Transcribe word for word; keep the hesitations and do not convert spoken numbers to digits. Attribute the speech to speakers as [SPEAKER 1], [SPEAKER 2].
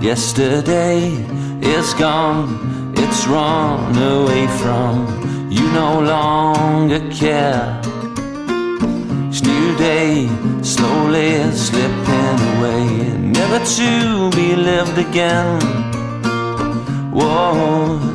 [SPEAKER 1] Yesterday is gone, it's run away from you, no longer care. Each new day slowly slipping away, never to be lived again. Whoa.